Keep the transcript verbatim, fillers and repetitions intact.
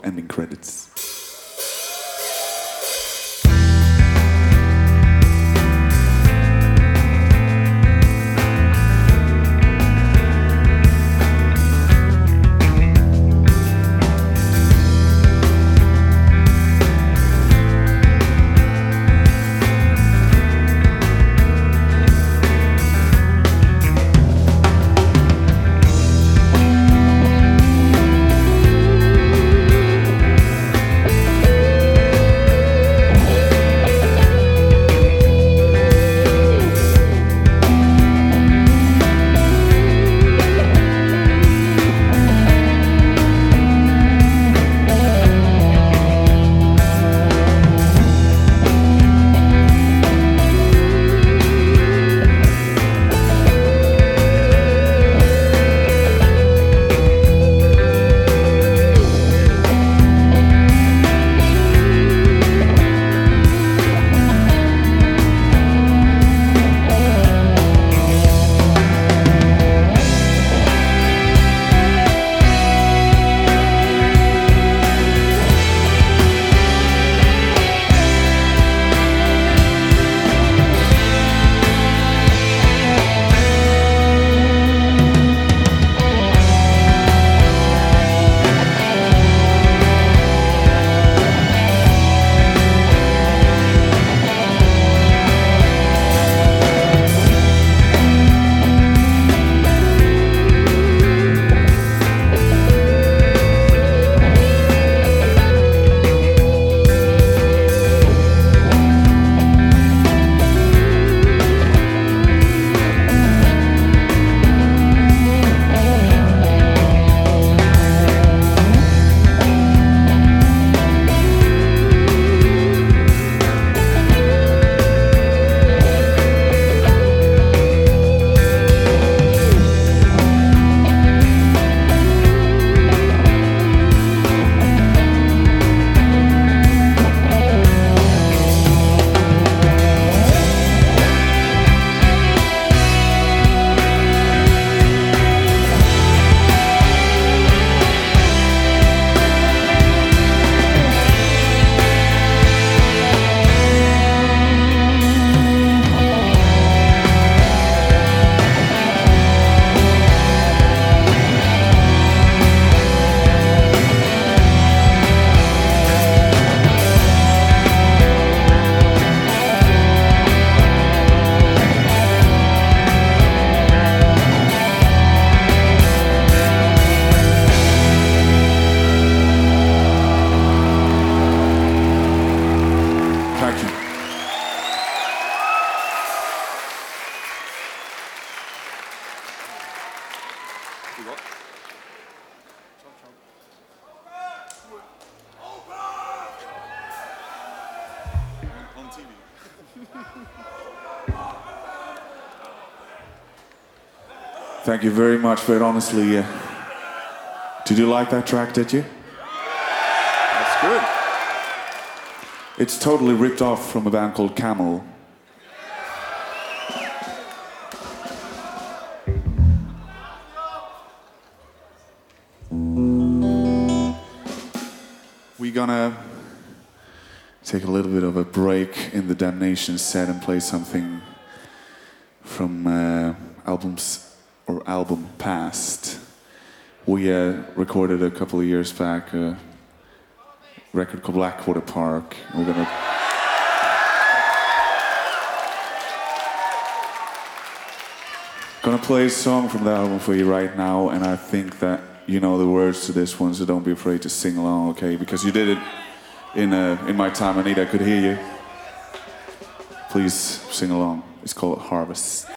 Ending credits. Thank you very much, but honestly, uh, did you like that track, did you? That's good. It's totally ripped off from a band called Camel. We're gonna take a little bit of a break in the Damnation set and play something from uh, albums or album past. We uh, recorded a couple of years back a record called Blackwater Park. We're gonna gonna play a song from that album for you right now, and I think that you know the words to this one, so don't be afraid to sing along, okay? Because you did it in uh, in my time. Anita, I could hear you. Please sing along. It's called Harvest.